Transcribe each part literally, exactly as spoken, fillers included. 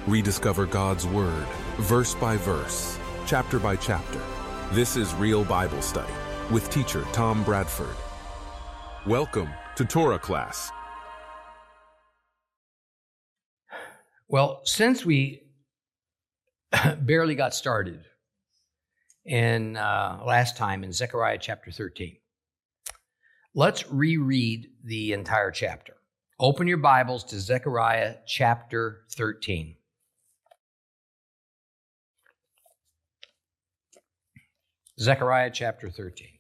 Rediscover God's Word, verse by verse, chapter by chapter. This is Real Bible Study with teacher Tom Bradford. Welcome to Torah Class. Well, since we barely got started in uh, last time in Zechariah chapter thirteen, let's reread the entire chapter. Open your Bibles to Zechariah chapter thirteen. Zechariah chapter thirteen.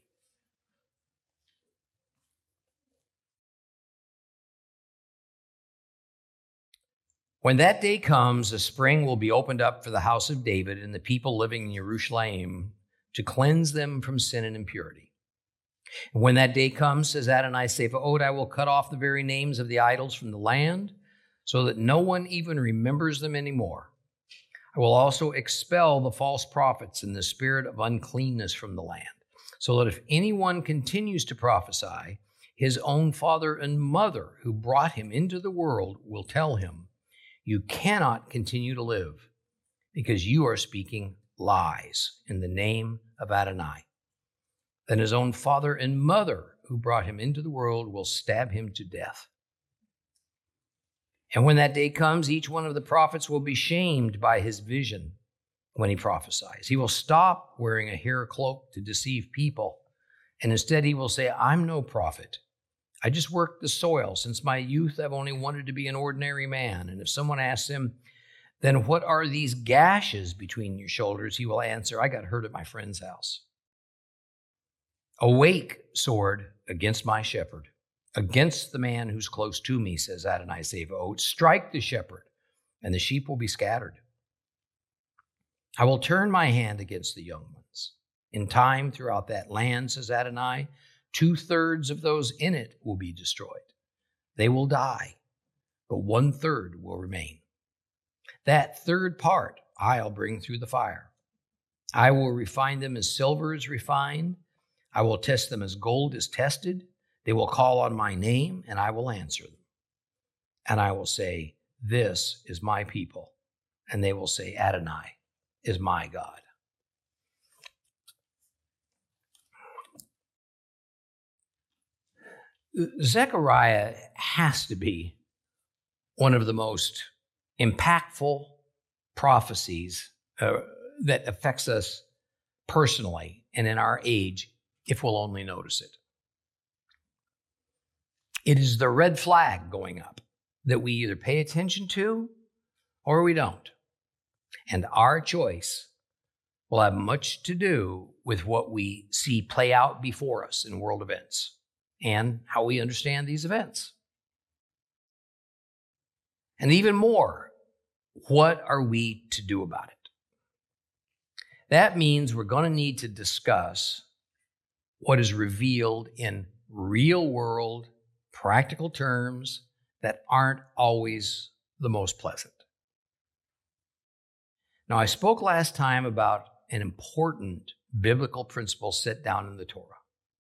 When that day comes, a spring will be opened up for the house of David and the people living in Jerusalem to cleanse them from sin and impurity. And when that day comes, says Adonai Sevaot, I will cut off the very names of the idols from the land so that no one even remembers them anymore. I will also expel the false prophets and the spirit of uncleanness from the land, so that if anyone continues to prophesy, his own father and mother who brought him into the world will tell him, you cannot continue to live because you are speaking lies in the name of Adonai. Then his own father and mother who brought him into the world will stab him to death. And when that day comes, each one of the prophets will be shamed by his vision when he prophesies. He will stop wearing a hair cloak to deceive people, and instead he will say, I'm no prophet. I just worked the soil. Since my youth, I've only wanted to be an ordinary man. And if someone asks him, then what are these gashes between your shoulders? He will answer, I got hurt at my friend's house. Awake, sword, against my shepherd, against the man who's close to me, says Adonai Sevaot. Strike the shepherd, and the sheep will be scattered. I will turn my hand against the young ones. In time throughout that land, says Adonai, two-thirds of those in it will be destroyed. They will die, but one-third will remain. That third part I'll bring through the fire. I will refine them as silver is refined. I will test them as gold is tested. They will call on my name, and I will answer them. And I will say, this is my people. And they will say, Adonai is my God. Zechariah has to be one of the most impactful prophecies uh, that affects us personally and in our age, if we'll only notice it. It is the red flag going up that we either pay attention to or we don't. And our choice will have much to do with what we see play out before us in world events and how we understand these events. And even more, what are we to do about it? That means we're going to need to discuss what is revealed in real world, practical terms that aren't always the most pleasant. Now, I spoke last time about an important biblical principle set down in the Torah.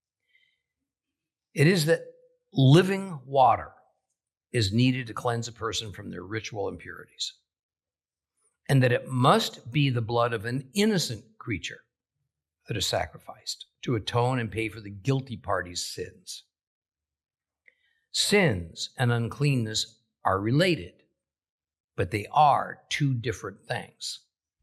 It is that living water is needed to cleanse a person from their ritual impurities, and that it must be the blood of an innocent creature that is sacrificed to atone and pay for the guilty party's sins. Sins and uncleanness are related, but they are two different things.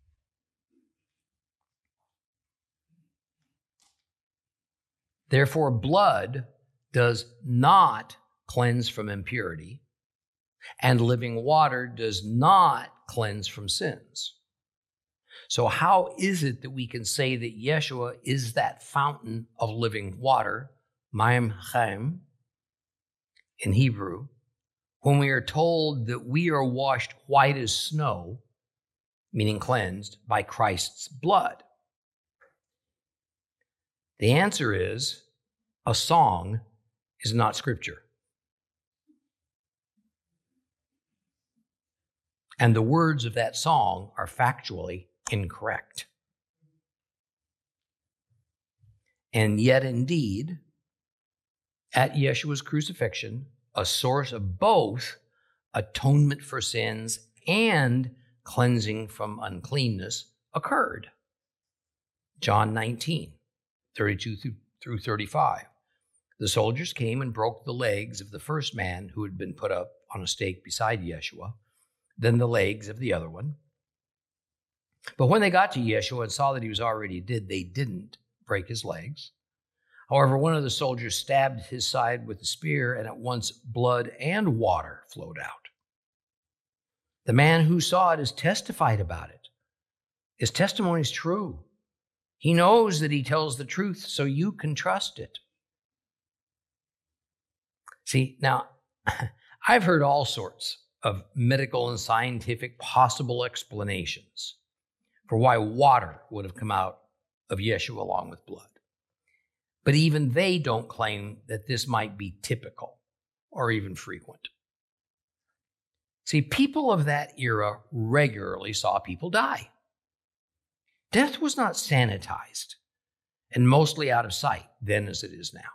Therefore, blood does not cleanse from impurity, and living water does not cleanse from sins. So how is it that we can say that Yeshua is that fountain of living water, Mayim Chaim, in Hebrew, when we are told that we are washed white as snow, meaning cleansed, by Christ's blood? The answer is, a song is not scripture. And the words of that song are factually incorrect. And yet, indeed, at Yeshua's crucifixion, a source of both atonement for sins and cleansing from uncleanness occurred. John nineteen, thirty-two through thirty-five. The soldiers came and broke the legs of the first man who had been put up on a stake beside Yeshua, then the legs of the other one. But when they got to Yeshua and saw that he was already dead, they didn't break his legs. However, one of the soldiers stabbed his side with a spear, and at once blood and water flowed out. The man who saw it has testified about it. His testimony is true. He knows that he tells the truth, so you can trust it. See, now, I've heard all sorts of medical and scientific possible explanations for why water would have come out of Yeshua along with blood. But even they don't claim that this might be typical or even frequent. See, people of that era regularly saw people die. Death was not sanitized and mostly out of sight then as it is now.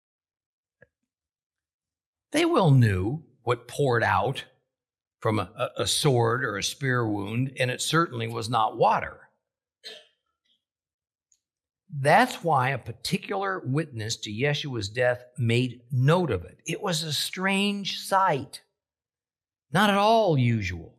They well knew what poured out from a, a sword or a spear wound, and it certainly was not water. That's why a particular witness to Yeshua's death made note of it. It was a strange sight, not at all usual.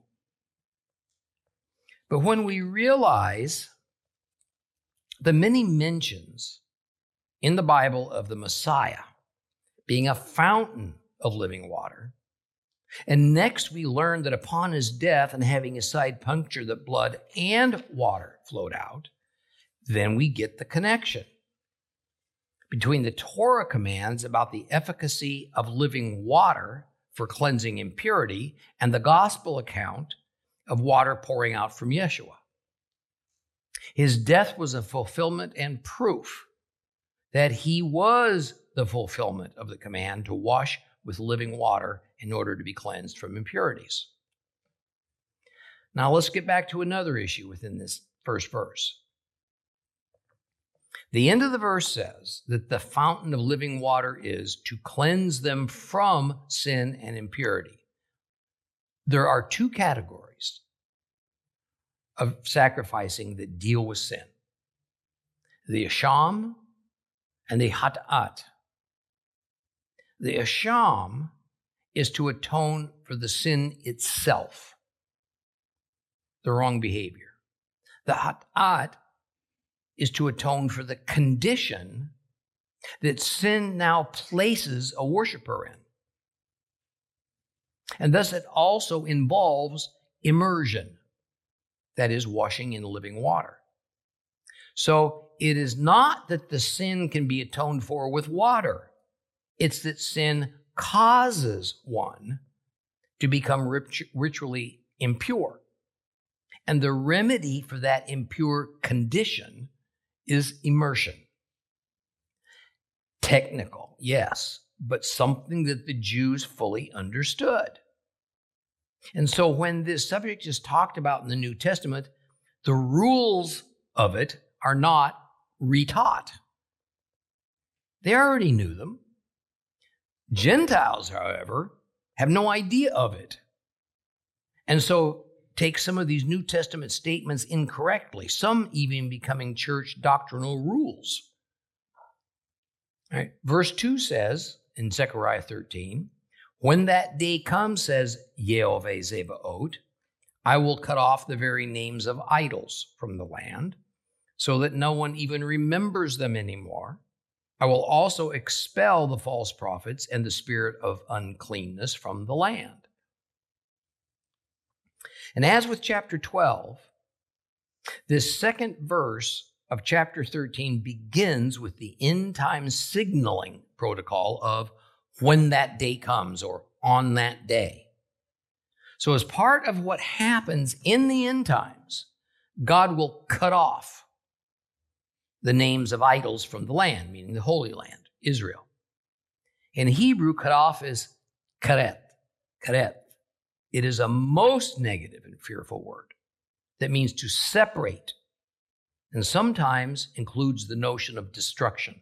But when we realize the many mentions in the Bible of the Messiah being a fountain of living water, and next we learn that upon his death and having his side punctured, that blood and water flowed out, then we get the connection between the Torah commands about the efficacy of living water for cleansing impurity and the gospel account of water pouring out from Yeshua. His death was a fulfillment and proof that he was the fulfillment of the command to wash with living water in order to be cleansed from impurities. Now let's get back to another issue within this first verse. The end of the verse says that the fountain of living water is to cleanse them from sin and impurity. There are two categories of sacrificing that deal with sin: the asham and the hat'at. The asham is to atone for the sin itself, the wrong behavior. The hat'at is to atone for the condition that sin now places a worshiper in. And thus it also involves immersion, that is, washing in living water. So it is not that the sin can be atoned for with water. It's that sin causes one to become rit- ritually impure. And the remedy for that impure condition is immersion. Technical, yes, but something that the Jews fully understood. And so when this subject is talked about in the New Testament, the rules of it are not retaught. They already knew them. Gentiles, however, have no idea of it. And so take some of these New Testament statements incorrectly, some even becoming church doctrinal rules. All right. Verse two says in Zechariah thirteen, when that day comes, says Yehovah Zebaot, I will cut off the very names of idols from the land, so that no one even remembers them anymore. I will also expel the false prophets and the spirit of uncleanness from the land. And as with chapter twelve, this second verse of chapter thirteen begins with the end time signaling protocol of when that day comes or on that day. So as part of what happens in the end times, God will cut off the names of idols from the land, meaning the Holy Land, Israel. In Hebrew, cut off is karet, karet. It is a most negative and fearful word that means to separate, and sometimes includes the notion of destruction.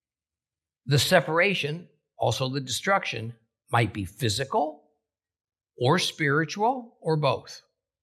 The separation, also the destruction, might be physical, or spiritual or both.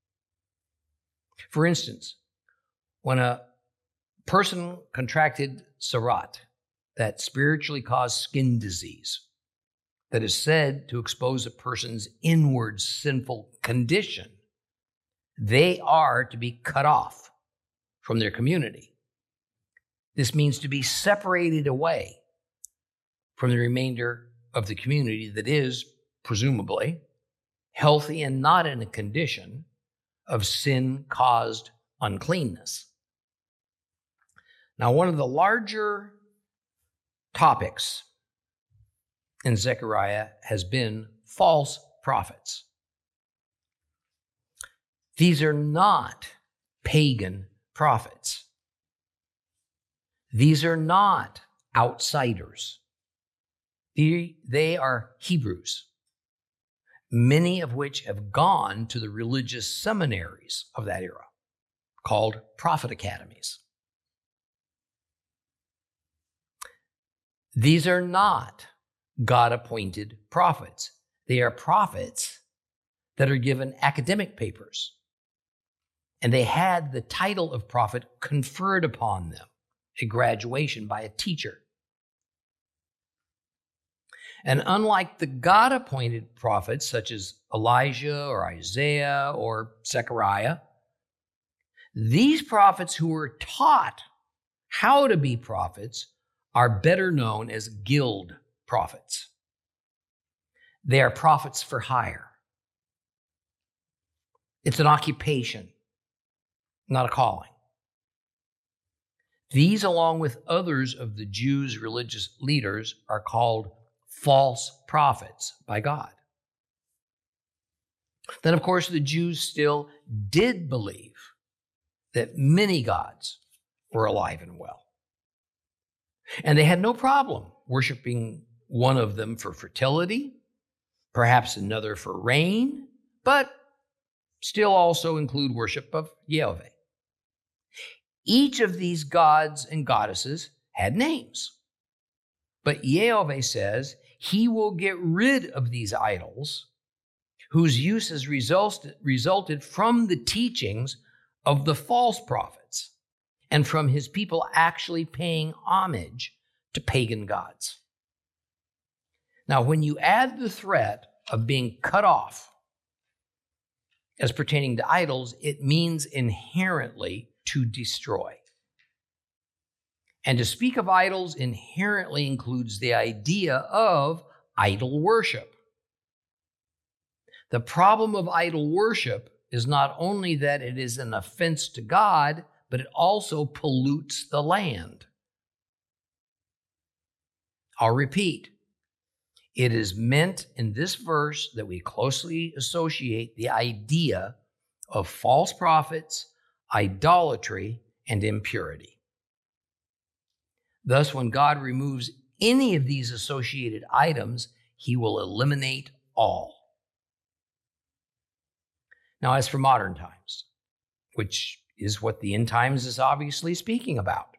For instance, when a person contracted Sarat, that spiritually caused skin disease that is said to expose a person's inward sinful condition, they are to be cut off from their community. This means to be separated away from the remainder of the community that is, presumably, healthy and not in a condition of sin-caused uncleanness. Now, one of the larger topics in Zechariah has been false prophets. These are not pagan prophets. These are not outsiders. They, they are Hebrews, many of which have gone to the religious seminaries of that era, called prophet academies. These are not God-appointed prophets. They are prophets that are given academic papers, and they had the title of prophet conferred upon them at graduation by a teacher. And unlike the God-appointed prophets, such as Elijah or Isaiah or Zechariah, these prophets who were taught how to be prophets are better known as guild prophets. They are prophets for hire. It's an occupation, not a calling. These, along with others of the Jews' religious leaders, are called false prophets by God. Then, of course, the Jews still did believe that many gods were alive and well. And they had no problem worshiping one of them for fertility, perhaps another for rain, but still also include worship of Yehovah. Each of these gods and goddesses had names. But Yehovah says he will get rid of these idols whose use has resulted, resulted from the teachings of the false prophets and from his people actually paying homage to pagan gods. Now, when you add the threat of being cut off as pertaining to idols, it means inherently to destroy. And to speak of idols inherently includes the idea of idol worship. The problem of idol worship is not only that it is an offense to God, but it also pollutes the land. I'll repeat. It is meant in this verse that we closely associate the idea of false prophets, idolatry, and impurity. Thus, when God removes any of these associated items, he will eliminate all. Now, as for modern times, which is what the end times is obviously speaking about,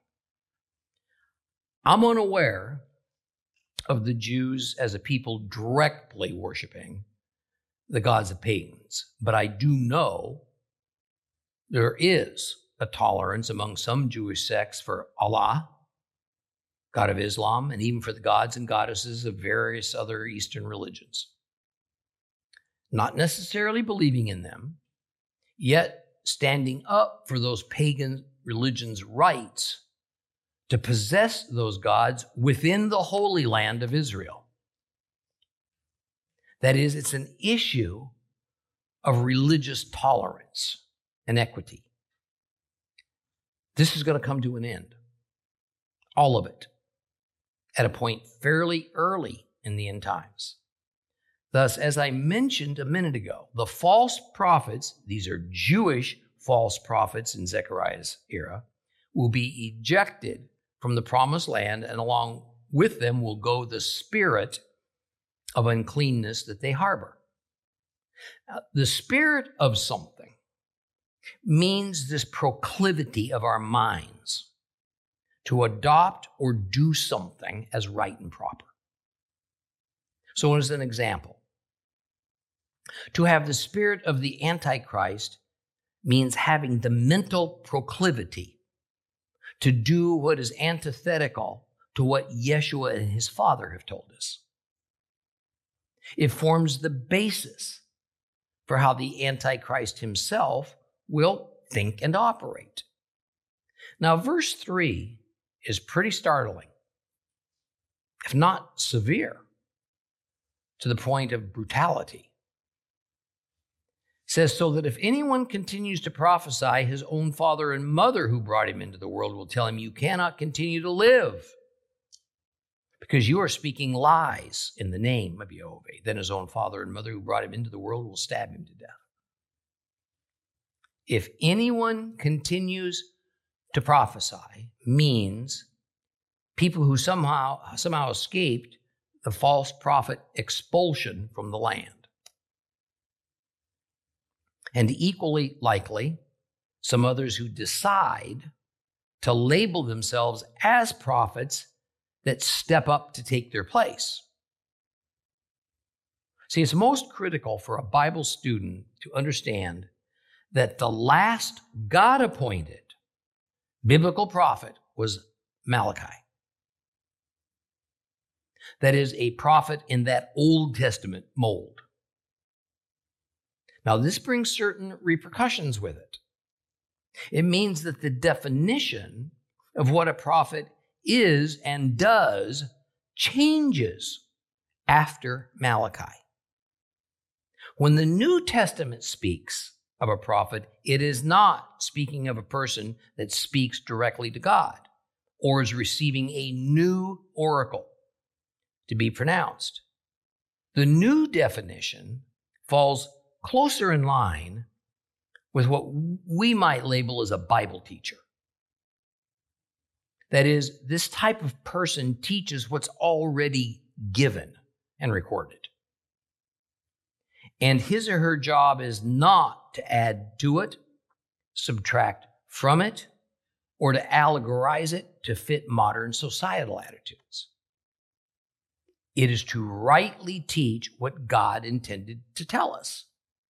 I'm unaware of the Jews as a people directly worshiping the gods of pagans, but I do know there is a tolerance among some Jewish sects for Allah, God of Islam, and even for the gods and goddesses of various other Eastern religions. Not necessarily believing in them, yet standing up for those pagan religions' rights to possess those gods within the Holy Land of Israel. That is, it's an issue of religious tolerance and equity. This is going to come to an end. All of it. At a point fairly early in the end times. Thus, as I mentioned a minute ago, the false prophets, these are Jewish false prophets in Zechariah's era, will be ejected from the promised land, and along with them will go the spirit of uncleanness that they harbor. Now, the spirit of something means this proclivity of our minds to adopt or do something as right and proper. So as an example, To have the spirit of the Antichrist means having the mental proclivity to do what is antithetical to what Yeshua and his Father have told us. It forms the basis for how the Antichrist himself will think and operate. Now, verse three is pretty startling, if not severe, to the point of brutality. It says, so that if anyone continues to prophesy, his own father and mother who brought him into the world will tell him, you cannot continue to live because you are speaking lies in the name of Jehovah. Then his own father and mother who brought him into the world will stab him to death. If anyone continues to prophesy means people who somehow, somehow escaped the false prophet expulsion from the land. And equally likely, some others who decide to label themselves as prophets that step up to take their place. See, it's most critical for a Bible student to understand that the last God-appointed biblical prophet was Malachi. That is, a prophet in that Old Testament mold. Now, this brings certain repercussions with it. It means that the definition of what a prophet is and does changes after Malachi. When the New Testament speaks of a prophet, it is not speaking of a person that speaks directly to God or is receiving a new oracle to be pronounced. The new definition falls closer in line with what we might label as a Bible teacher. That is, this type of person teaches what's already given and recorded. And his or her job is not to add to it, subtract from it, or to allegorize it to fit modern societal attitudes. It is to rightly teach what God intended to tell us.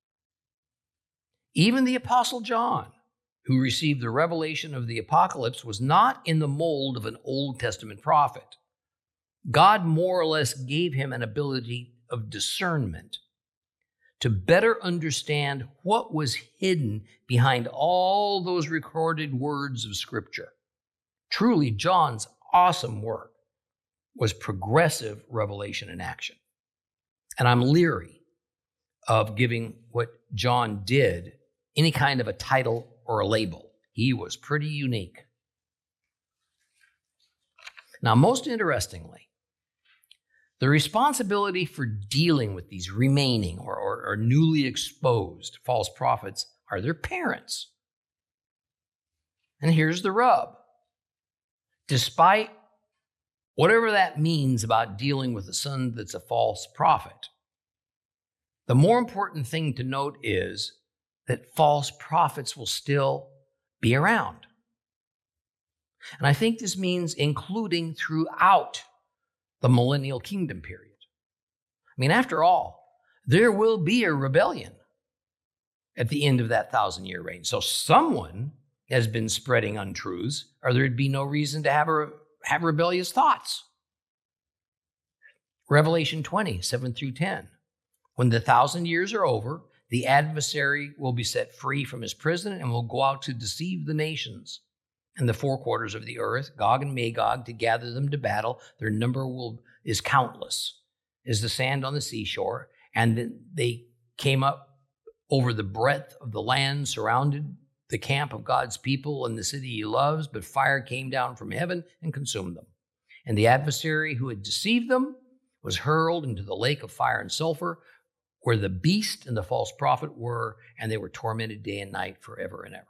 Even the Apostle John, who received the revelation of the apocalypse, was not in the mold of an Old Testament prophet. God more or less gave him an ability of discernment to better understand what was hidden behind all those recorded words of Scripture. Truly, John's awesome work was progressive revelation in action. And I'm leery of giving what John did any kind of a title or a label. He was pretty unique. Now, most interestingly, the responsibility for dealing with these remaining or, or, or newly exposed false prophets are their parents. And here's the rub. Despite whatever that means about dealing with a son that's a false prophet, the more important thing to note is that false prophets will still be around. And I think this means including throughout the millennial kingdom period. I mean, after all, there will be a rebellion at the end of that thousand-year reign. So someone has been spreading untruths, or there'd be no reason to have, a, have rebellious thoughts. Revelation twenty, seven through ten. When the thousand years are over, the adversary will be set free from his prison and will go out to deceive the nations and the four quarters of the earth, Gog and Magog, to gather them to battle. Their number will is countless, as the sand on the seashore. And they came up over the breadth of the land, surrounded the camp of God's people and the city he loves, but fire came down from heaven and consumed them. And the adversary who had deceived them was hurled into the lake of fire and sulfur, where the beast and the false prophet were, and they were tormented day and night forever and ever.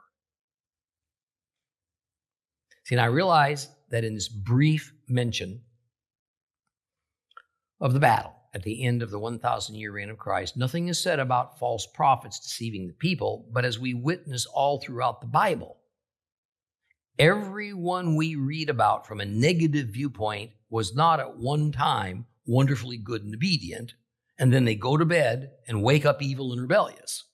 See, and I realize that in this brief mention of the battle at the end of the one thousand year reign of Christ, nothing is said about false prophets deceiving the people, but as we witness all throughout the Bible, everyone we read about from a negative viewpoint was not at one time wonderfully good and obedient, and then they go to bed and wake up evil and rebellious.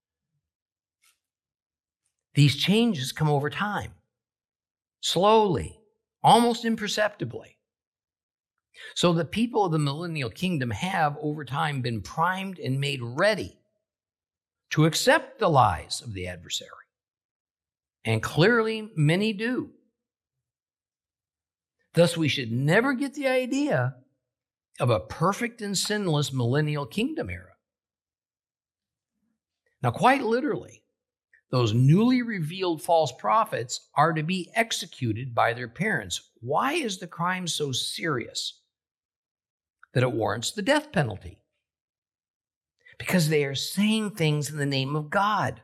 These changes come over time, slowly, almost imperceptibly. So the people of the millennial kingdom have, over time, been primed and made ready to accept the lies of the adversary. And clearly, many do. Thus, we should never get the idea of a perfect and sinless millennial kingdom era. Now, quite literally, those newly revealed false prophets are to be executed by their parents. Why is the crime so serious that it warrants the death penalty? Because they are saying things in the name of God,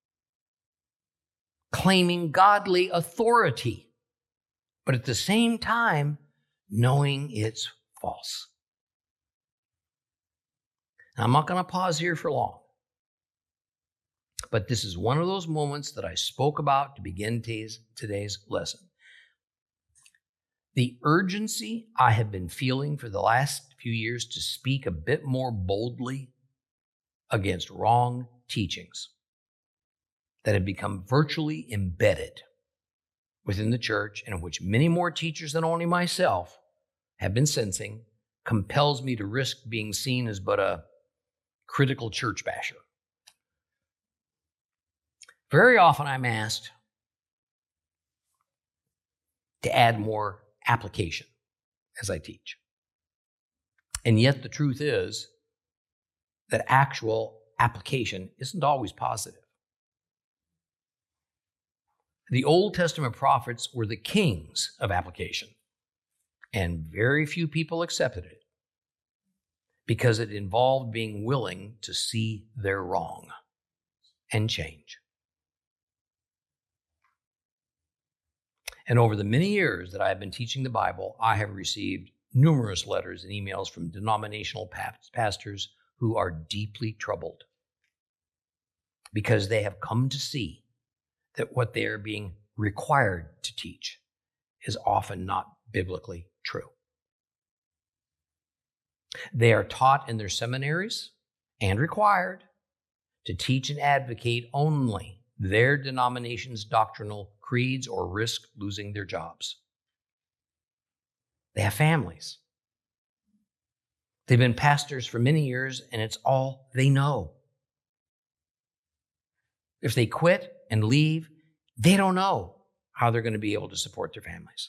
claiming godly authority, but at the same time, knowing it's false. Now, I'm not going to pause here for long, but this is one of those moments that I spoke about to begin today's, today's lesson. The urgency I have been feeling for the last few years to speak a bit more boldly against wrong teachings that have become virtually embedded within the church, and in which many more teachers than only myself have been sensing, compels me to risk being seen as but a critical church basher. Very often I'm asked to add more application as I teach. And yet the truth is that actual application isn't always positive. The Old Testament prophets were the kings of application, and very few people accepted it because it involved being willing to see their wrong and change. And over the many years that I have been teaching the Bible, I have received numerous letters and emails from denominational pastors who are deeply troubled because they have come to see that what they are being required to teach is often not biblically true. They are taught in their seminaries and required to teach and advocate only their denomination's doctrinal creeds or risk losing their jobs. They have families. They've been pastors for many years, and it's all they know. If they quit and leave, they don't know how they're going to be able to support their families.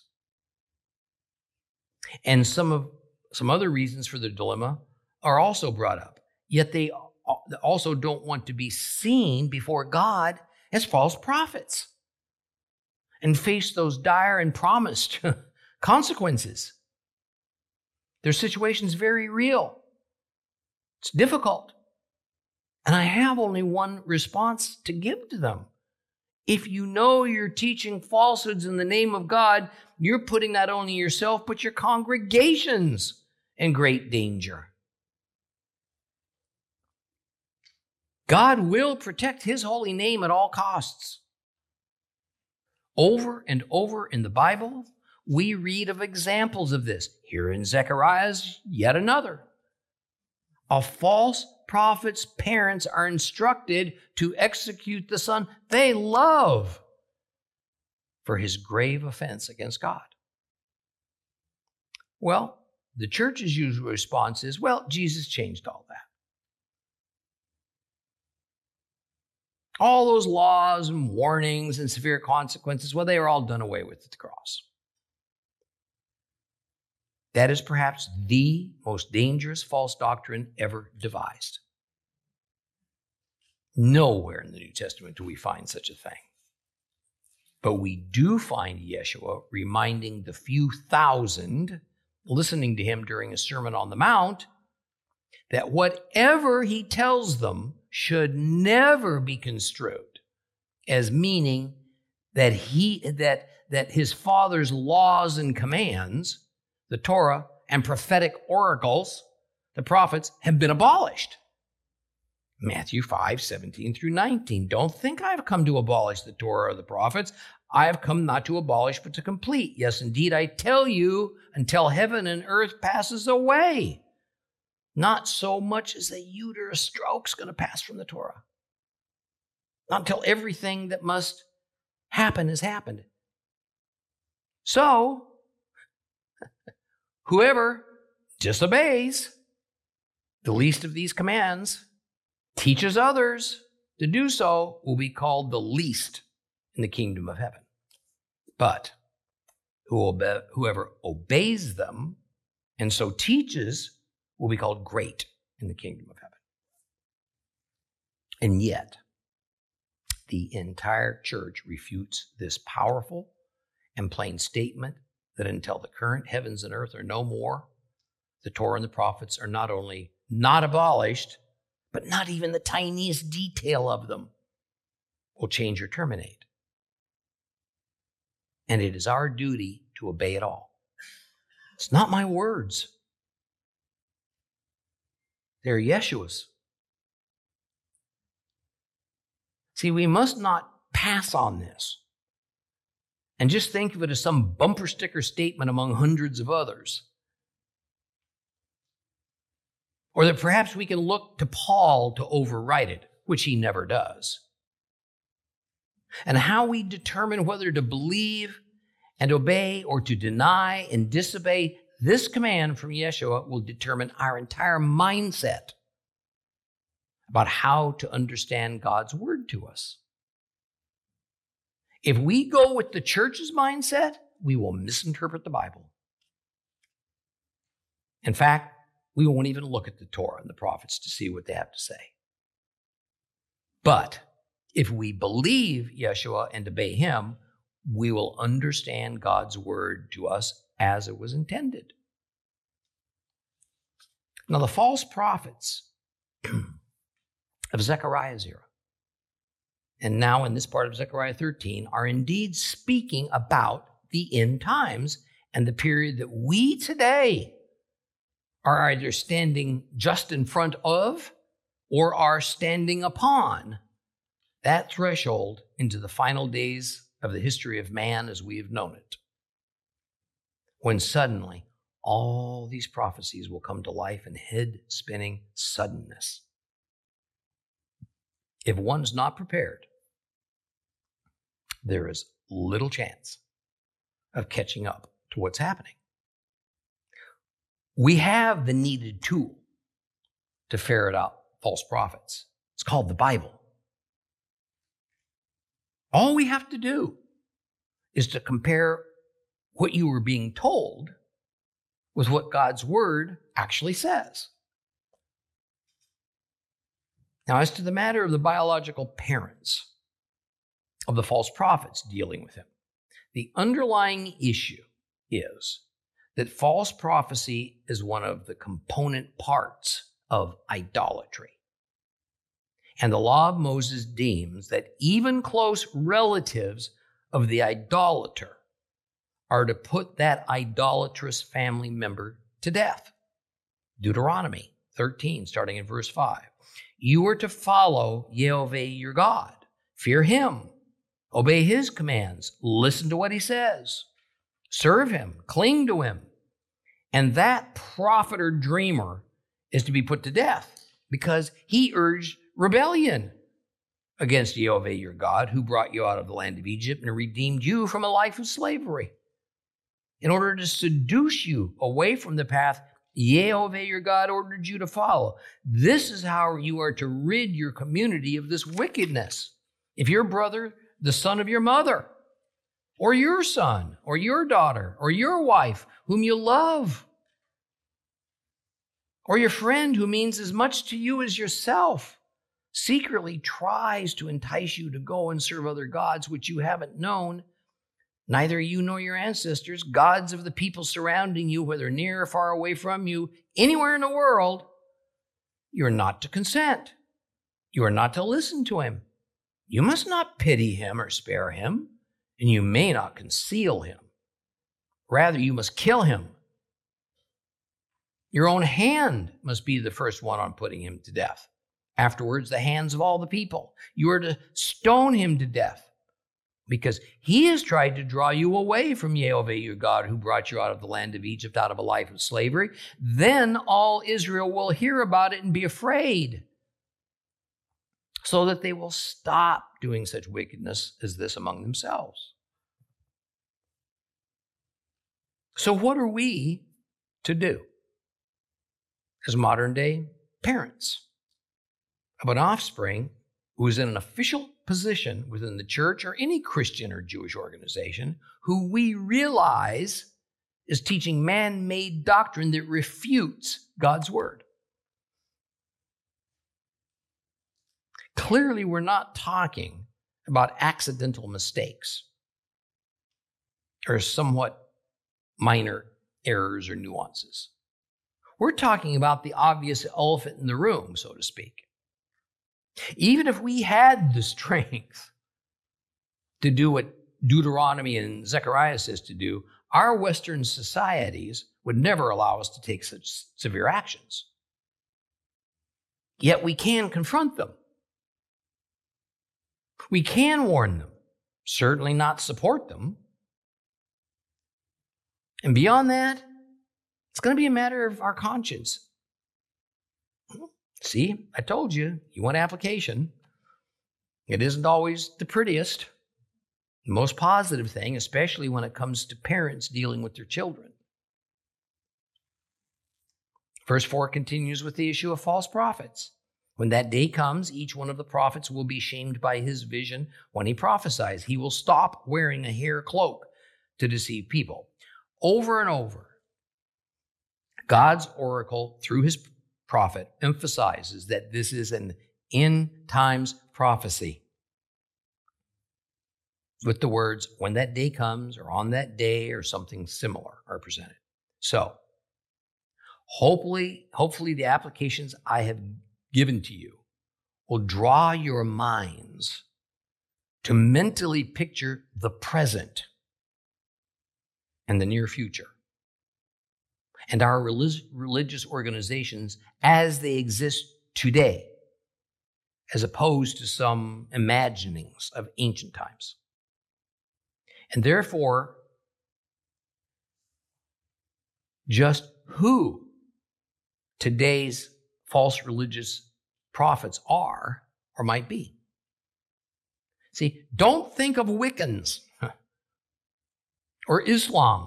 And some of some other reasons for their dilemma are also brought up. Yet they also don't want to be seen before God as false prophets and face those dire and promised consequences. Their situation's very real. It's difficult. And I have only one response to give to them. If you know you're teaching falsehoods in the name of God, you're putting not only yourself, but your congregations in great danger. God will protect his holy name at all costs. Over and over in the Bible, we read of examples of this. Here in Zechariah's, yet another. A false prophet's parents are instructed to execute the son they love for his grave offense against God. Well, the church's usual response is, well, Jesus changed all that. All those laws and warnings and severe consequences, well, they are all done away with at the cross. That is perhaps the most dangerous false doctrine ever devised. Nowhere in the New Testament do we find such a thing. But we do find Yeshua reminding the few thousand listening to him during a Sermon on the Mount that whatever he tells them should never be construed as meaning that he that that his Father's laws and commands, the Torah and prophetic oracles, the prophets, have been abolished. Matthew five, seventeen through nineteen. Don't think I have come to abolish the Torah or the prophets. I have come not to abolish, but to complete. Yes, indeed, I tell you, until heaven and earth passes away, Not so much as a ute or a stroke's going to pass from the Torah. Not until everything that must happen has happened. So, whoever disobeys the least of these commands, teaches others to do so, will be called the least in the kingdom of heaven. But whoever obeys them and so teaches will be called great in the kingdom of heaven. And yet, the entire church refutes this powerful and plain statement that until the current heavens and earth are no more, the Torah and the prophets are not only not abolished, but not even the tiniest detail of them will change or terminate. And it is our duty to obey it all. It's not my words. They're Yeshua's. See, we must not pass on this and just think of it as some bumper sticker statement among hundreds of others. Or that perhaps we can look to Paul to overwrite it, which he never does. And how we determine whether to believe and obey or to deny and disobey this command from Yeshua will determine our entire mindset about how to understand God's word to us. If we go with the church's mindset, we will misinterpret the Bible. In fact, we won't even look at the Torah and the prophets to see what they have to say. But if we believe Yeshua and obey him, we will understand God's word to us as it was intended. Now, the false prophets of Zechariah's era, and now in this part of Zechariah thirteen, are indeed speaking about the end times and the period that we today are either standing just in front of or are standing upon that threshold into the final days of the history of man as we have known it. When suddenly all these prophecies will come to life in head-spinning suddenness. If one's not prepared, there is little chance of catching up to what's happening. We have the needed tool to ferret out false prophets. It's called the Bible. All we have to do is to compare what you were being told with what God's word actually says. Now, as to the matter of the biological parents of the false prophets dealing with him, the underlying issue is that false prophecy is one of the component parts of idolatry. And the law of Moses deems that even close relatives of the idolater are to put that idolatrous family member to death. Deuteronomy thirteen, starting in verse five. You are to follow Yehovah your God. Fear him. Obey his commands. Listen to what he says. Serve him. Cling to him. And that prophet or dreamer is to be put to death because he urged rebellion against Yehovah your God, who brought you out of the land of Egypt and redeemed you from a life of slavery, in order to seduce you away from the path Yehovah your God ordered you to follow. This is how you are to rid your community of this wickedness. If your brother, the son of your mother, or your son, or your daughter, or your wife, whom you love, or your friend who means as much to you as yourself, secretly tries to entice you to go and serve other gods which you haven't known, neither you nor your ancestors, gods of the people surrounding you, whether near or far away from you, anywhere in the world, you're not to consent. You are not to listen to him. You must not pity him or spare him, and you may not conceal him. Rather, you must kill him. Your own hand must be the first one on putting him to death. Afterwards, the hands of all the people. You are to stone him to death. because he has tried to draw you away from Yehovah your God, who brought you out of the land of Egypt, out of a life of slavery. Then all Israel will hear about it and be afraid, so that they will stop doing such wickedness as this among themselves. So what are we to do as modern-day parents of an offspring who is in an official position within the church or any Christian or Jewish organization who we realize is teaching man-made doctrine that refutes God's word? Clearly, we're not talking about accidental mistakes or somewhat minor errors or nuances. We're talking about the obvious elephant in the room, so to speak. Even if we had the strength to do what Deuteronomy and Zechariah says to do, our Western societies would never allow us to take such severe actions. Yet we can confront them. We can warn them, certainly not support them. And beyond that, it's going to be a matter of our conscience. See, I told you, you want application. It isn't always the prettiest, the most positive thing, especially when it comes to parents dealing with their children. Verse four continues with the issue of false prophets. When that day comes, each one of the prophets will be shamed by his vision when he prophesies. He will stop wearing a hair cloak to deceive people. Over and over, God's oracle through his prophet emphasizes that this is an end times prophecy, with the words, when that day comes, or on that day, or something similar are presented. So, hopefully, hopefully the applications I have given to you will draw your minds to mentally picture the present and the near future, and our religious organizations as they exist today, as opposed to some imaginings of ancient times. And therefore, just who today's false religious prophets are or might be. See, don't think of Wiccans or Islam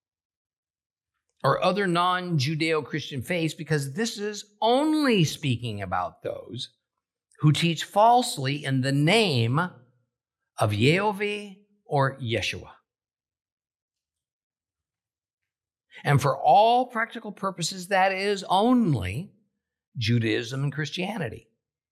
or other non-Judeo-Christian faiths, because this is only speaking about those who teach falsely in the name of Yehovah or Yeshua. And for all practical purposes, that is only Judaism and Christianity.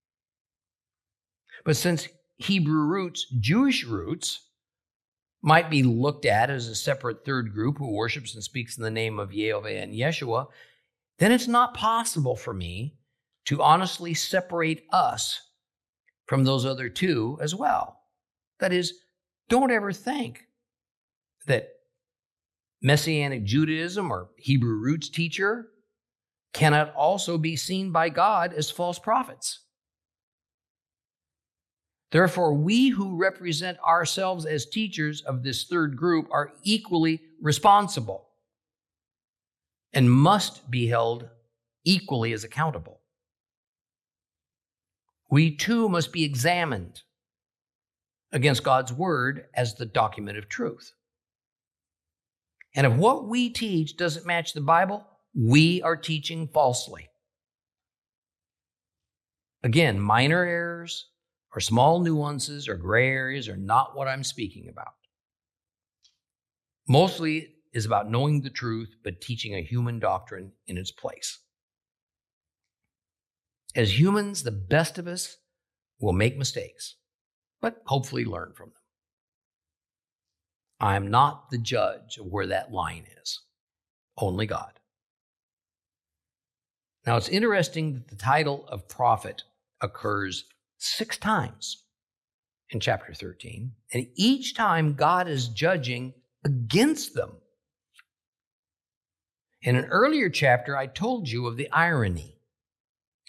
But since Hebrew roots, Jewish roots, might be looked at as a separate third group who worships and speaks in the name of Yehovah and Yeshua, then it's not possible for me to honestly separate us from those other two as well. That is, don't ever think that Messianic Judaism or Hebrew roots teacher cannot also be seen by God as false prophets. Therefore, we who represent ourselves as teachers of this third group are equally responsible and must be held equally as accountable. We too must be examined against God's word as the document of truth. And if what we teach doesn't match the Bible, we are teaching falsely. Again, minor errors or small nuances or gray areas are not what I'm speaking about. Mostly it is about knowing the truth, but teaching a human doctrine in its place. As humans, the best of us will make mistakes, but hopefully learn from them. I am not the judge of where that line is. Only God. Now, it's interesting that the title of prophet occurs six times in chapter thirteen, and each time God is judging against them. In an earlier chapter, I told you of the irony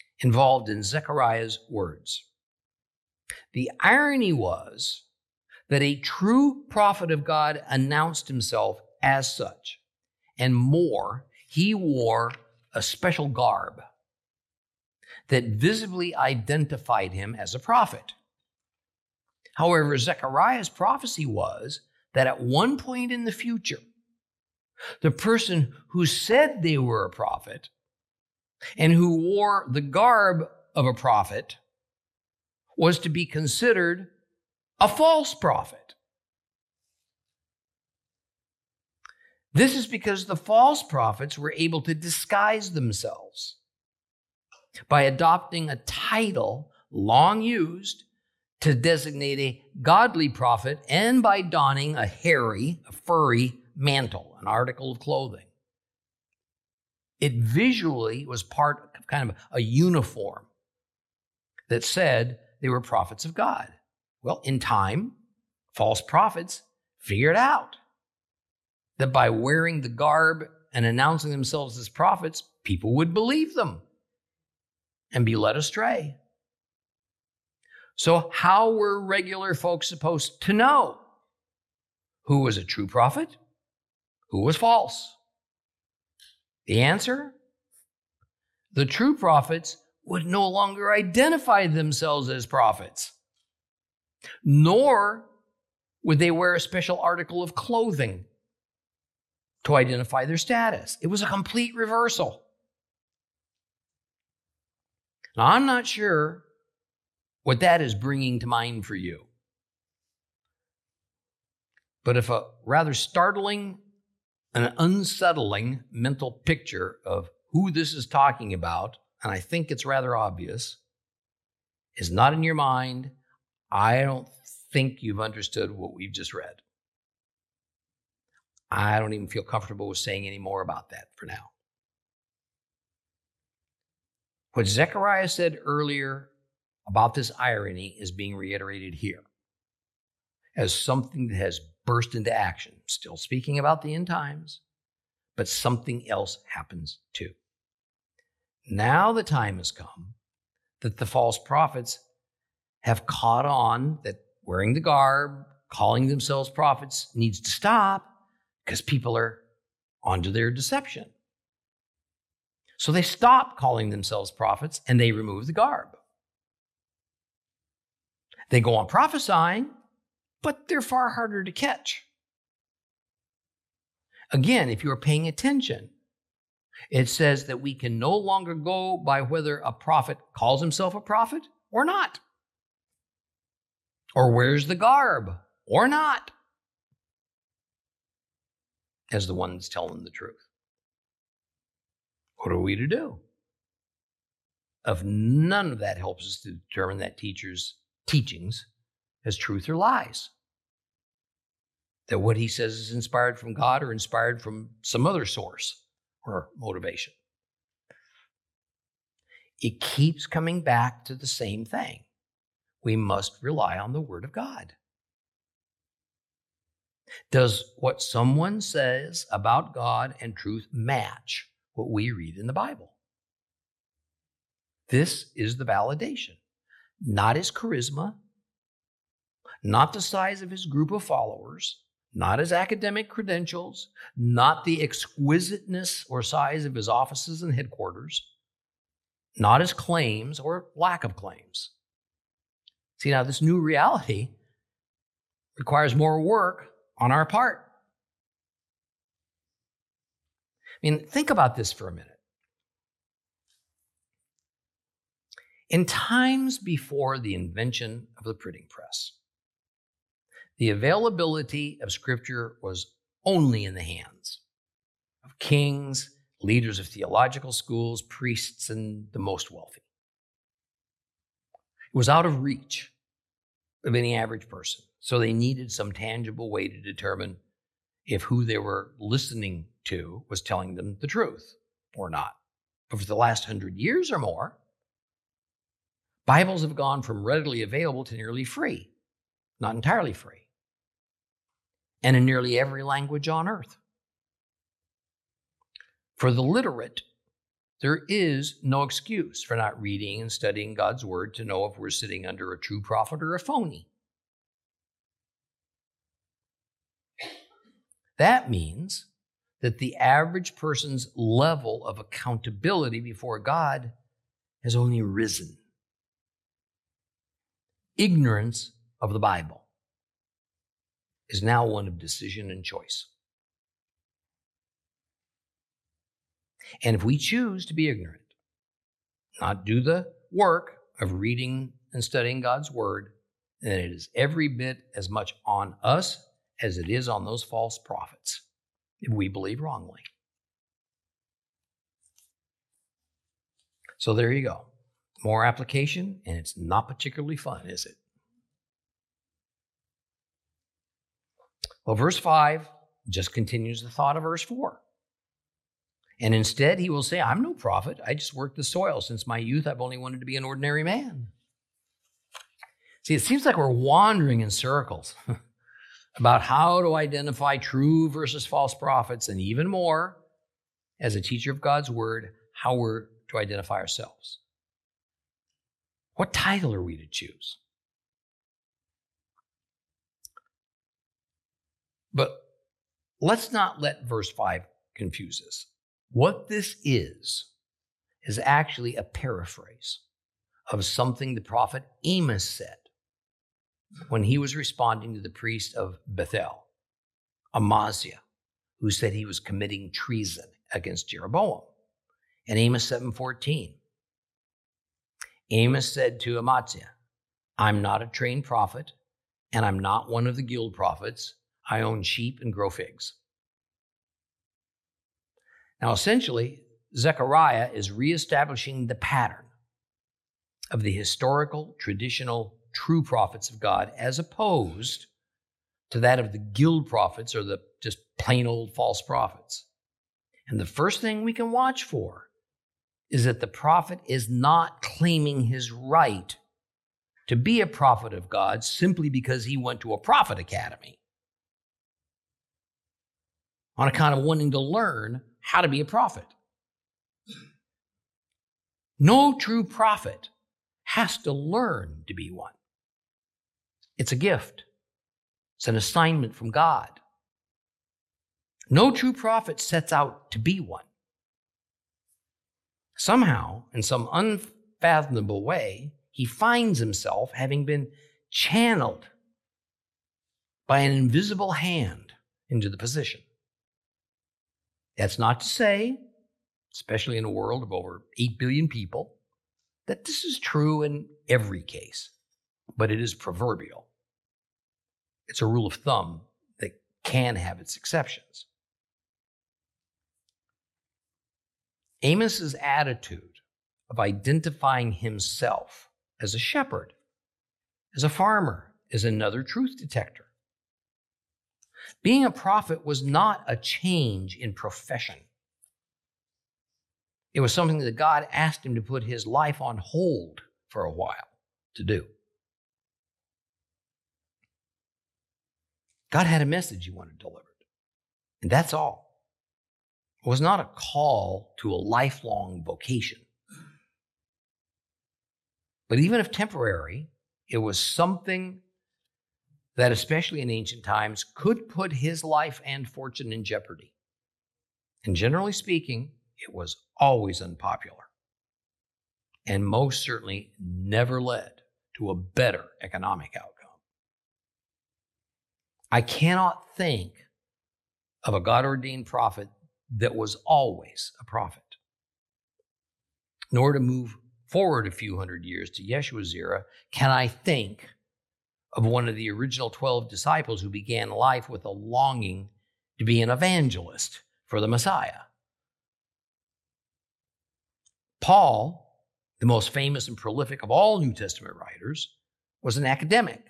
involved in Zechariah's words. The irony was that a true prophet of God announced himself as such. And more, he wore a special garb that visibly identified him as a prophet. However, Zechariah's prophecy was that at one point in the future, the person who said they were a prophet and who wore the garb of a prophet was to be considered a false prophet. This is because the false prophets were able to disguise themselves by adopting a title long used to designate a godly prophet and by donning a hairy, a furry mantle, an article of clothing. It visually was part of kind of a uniform that said they were prophets of God. Well, in time, false prophets figured out that by wearing the garb and announcing themselves as prophets, people would believe them and be led astray. So how were regular folks supposed to know who was a true prophet, who was false? The answer? The true prophets would no longer identify themselves as prophets, nor would they wear a special article of clothing to identify their status. It was a complete reversal. Now, I'm not sure what that is bringing to mind for you. But if a rather startling and unsettling mental picture of who this is talking about, and I think it's rather obvious, is not in your mind, I don't think you've understood what we've just read. I don't even feel comfortable with saying any more about that for now. What Zechariah said earlier about this irony is being reiterated here as something that has burst into action. Still speaking about the end times, but something else happens too. Now the time has come that the false prophets have caught on that wearing the garb, calling themselves prophets needs to stop because people are onto their deception. So they stop calling themselves prophets and they remove the garb. They go on prophesying, but they're far harder to catch. Again, if you're paying attention, it says that we can no longer go by whether a prophet calls himself a prophet or not, or wears the garb or not, as the one that's telling the truth. What are we to do? If none of that helps us to determine that teacher's teachings as truth or lies, that what he says is inspired from God or inspired from some other source or motivation. It keeps coming back to the same thing. We must rely on the Word of God. Does what someone says about God and truth match what we read in the Bible? This is the validation. Not his charisma, not the size of his group of followers, not his academic credentials, not the exquisiteness or size of his offices and headquarters, not his claims or lack of claims. See, now this new reality requires more work on our part. I mean, think about this for a minute. In times before the invention of the printing press, the availability of Scripture was only in the hands of kings, leaders of theological schools, priests, and the most wealthy. It was out of reach of any average person, so they needed some tangible way to determine if who they were listening to was telling them the truth or not. But for the last hundred years or more, Bibles have gone from readily available to nearly free, not entirely free, and in nearly every language on earth. For the literate, there is no excuse for not reading and studying God's Word to know if we're sitting under a true prophet or a phony. That means that the average person's level of accountability before God has only risen. Ignorance of the Bible is now one of decision and choice. And if we choose to be ignorant, not do the work of reading and studying God's word, then it is every bit as much on us as it is on those false prophets, if we believe wrongly. So there you go. More application, and it's not particularly fun, is it? Well, verse five just continues the thought of verse four. And instead, he will say, I'm no prophet. I just worked the soil. Since my youth, I've only wanted to be an ordinary man. See, it seems like we're wandering in circles about how to identify true versus false prophets, and even more, as a teacher of God's word, how we're to identify ourselves. What title are we to choose? But let's not let verse five confuse us. What this is, is actually a paraphrase of something the prophet Amos said when he was responding to the priest of Bethel, Amaziah, who said he was committing treason against Jeroboam. In Amos seven fourteen, Amos said to Amaziah, I'm not a trained prophet, and I'm not one of the guild prophets. I own sheep and grow figs. Now, essentially, Zechariah is reestablishing the pattern of the historical, traditional, true prophets of God, as opposed to that of the guild prophets or the just plain old false prophets. And the first thing we can watch for is that the prophet is not claiming his right to be a prophet of God simply because he went to a prophet academy, on account of wanting to learn how to be a prophet. No true prophet has to learn to be one. It's a gift. It's an assignment from God. No true prophet sets out to be one. Somehow, in some unfathomable way, he finds himself having been channeled by an invisible hand into the position. That's not to say, especially in a world of over eight billion people, that this is true in every case, but it is proverbial. It's a rule of thumb that can have its exceptions. Amos's attitude of identifying himself as a shepherd, as a farmer, is another truth detector. Being a prophet was not a change in profession. It was something that God asked him to put his life on hold for a while to do. God had a message he wanted delivered, and that's all. It was not a call to a lifelong vocation. But even if temporary, it was something that, especially in ancient times, could put his life and fortune in jeopardy. And generally speaking, it was always unpopular, and most certainly never led to a better economic outcome. I cannot think of a God-ordained prophet that was always a prophet, nor to move forward a few hundred years to Yeshua's era, can I think of one of the original twelve disciples who began life with a longing to be an evangelist for the Messiah. Paul, the most famous and prolific of all New Testament writers, was an academic.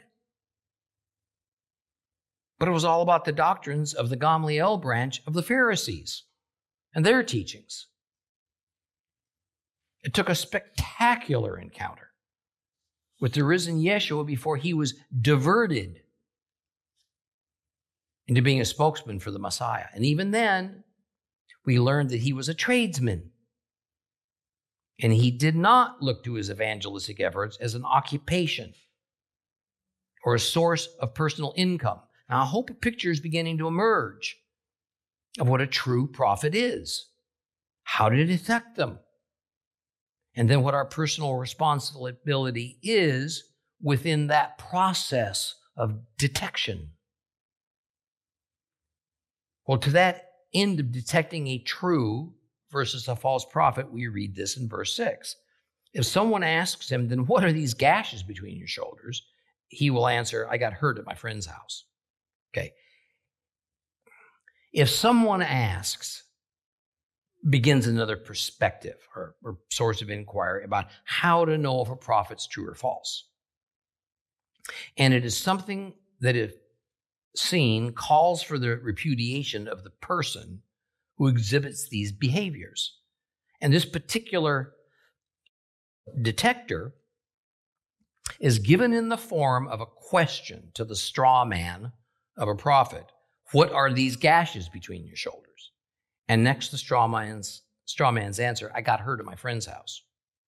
But it was all about the doctrines of the Gamaliel branch of the Pharisees and their teachings. It took a spectacular encounter with the risen Yeshua before he was diverted into being a spokesman for the Messiah. And even then, we learned that he was a tradesman. And he did not look to his evangelistic efforts as an occupation or a source of personal income. Now, I hope a picture is beginning to emerge of what a true prophet is, how to detect them, and then what our personal responsibility is within that process of detection. Well, to that end of detecting a true versus a false prophet, we read this in verse six. If someone asks him, then what are these gashes between your shoulders? He will answer, I got hurt at my friend's house. Okay. If someone asks, begins another perspective or, or source of inquiry about how to know if a prophet's true or false. And it is something that, if seen, calls for the repudiation of the person who exhibits these behaviors. And this particular detector is given in the form of a question to the straw man of a prophet. What are these gashes between your shoulders? And next, the straw man's, straw man's answer, I got hurt at my friend's house.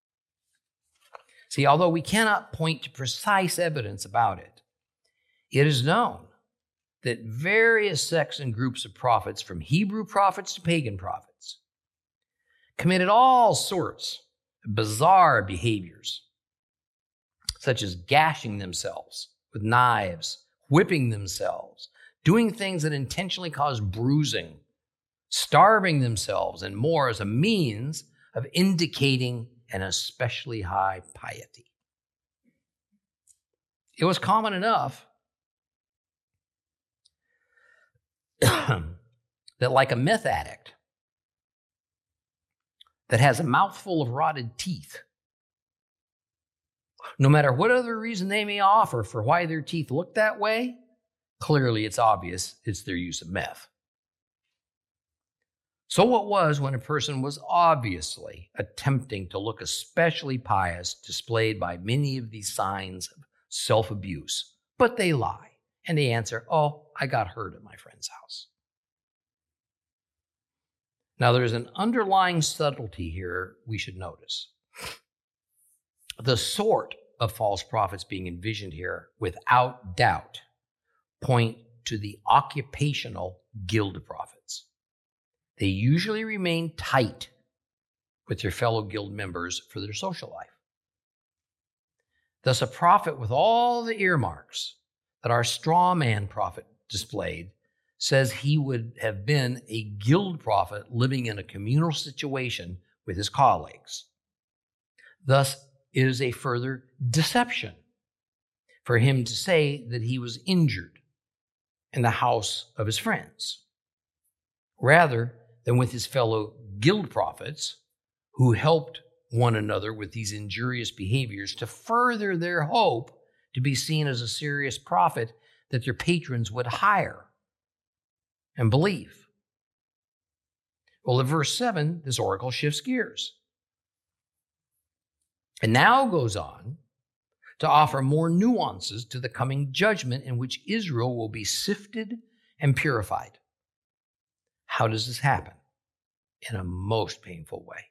See, although we cannot point to precise evidence about it, it is known that various sects and groups of prophets, from Hebrew prophets to pagan prophets, committed all sorts of bizarre behaviors, such as gashing themselves with knives, whipping themselves, doing things that intentionally cause bruising, starving themselves, and more as a means of indicating an especially high piety. It was common enough that, like a meth addict that has a mouthful of rotted teeth, no matter what other reason they may offer for why their teeth look that way, clearly it's obvious it's their use of meth. So it was when a person was obviously attempting to look especially pious, displayed by many of these signs of self-abuse. But they lie, and they answer, oh, I got hurt at my friend's house. Now, there's an underlying subtlety here we should notice. The sort of false prophets being envisioned here, without doubt, point to the occupational guild prophets. They usually remain tight with their fellow guild members for their social life. Thus, a prophet with all the earmarks that our straw man prophet displayed says he would have been a guild prophet living in a communal situation with his colleagues. Thus, it is a further deception for him to say that he was injured in the house of his friends, rather than with his fellow guild prophets who helped one another with these injurious behaviors to further their hope to be seen as a serious prophet that their patrons would hire and believe. Well, in verse seven, this oracle shifts gears and now goes on to offer more nuances to the coming judgment in which Israel will be sifted and purified. How does this happen? In a most painful way.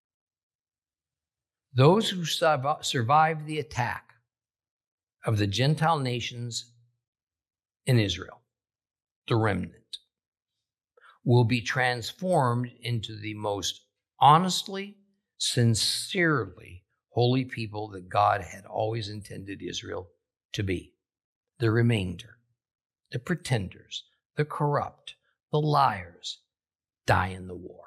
Those who survived the attack of the Gentile nations in Israel, the remnant, will be transformed into the most honestly, sincerely holy people that God had always intended Israel to be. The remainder, the pretenders, the corrupt, the liars, die in the war.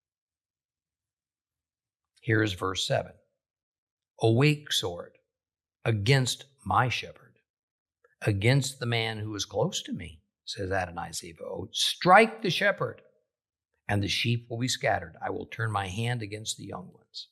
Here is verse seven. Awake, sword, against my shepherd, against the man who is close to me, says Adonai Zebaoth. Strike the shepherd, and the sheep will be scattered. I will turn my hand against the young ones.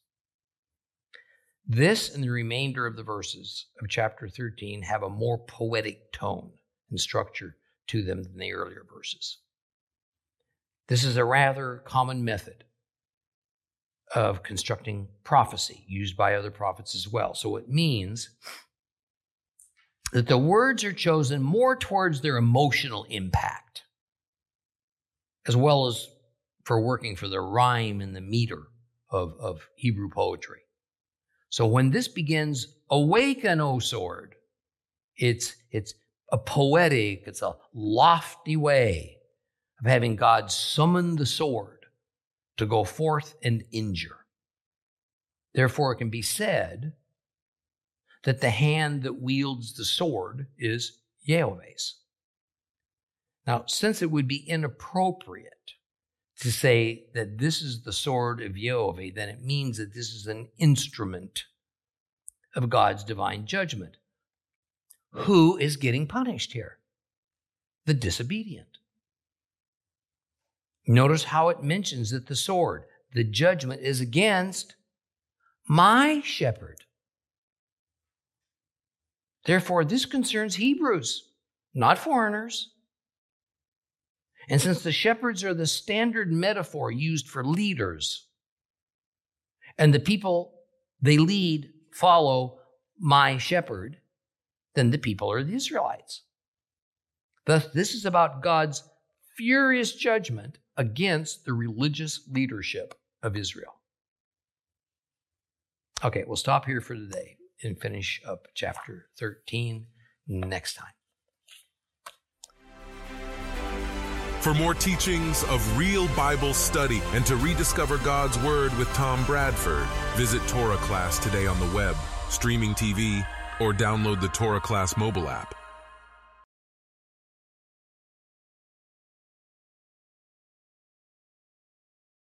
This and the remainder of the verses of chapter thirteen have a more poetic tone and structure to them than the earlier verses. This is a rather common method of constructing prophecy used by other prophets as well. So it means that the words are chosen more towards their emotional impact, as well as for working for the rhyme and the meter of, of Hebrew poetry. So when this begins, awaken, O sword, it's, it's a poetic, it's a lofty way of having God summon the sword to go forth and injure. Therefore, it can be said that the hand that wields the sword is Yahweh's. Now, since it would be inappropriate to say that this is the sword of Yahweh, then it means that this is an instrument of God's divine judgment. Who is getting punished here? The disobedient. Notice how it mentions that the sword, the judgment, is against my shepherd. Therefore, this concerns Hebrews, not foreigners. And since the shepherds are the standard metaphor used for leaders, and the people they lead follow my shepherd, then the people are the Israelites. Thus, this is about God's furious judgment against the religious leadership of Israel. Okay, we'll stop here for today and finish up chapter thirteen next time. For more teachings of real Bible study and to rediscover God's Word with Tom Bradford, visit Torah Class today on the web, streaming T V, or download the Torah Class mobile app.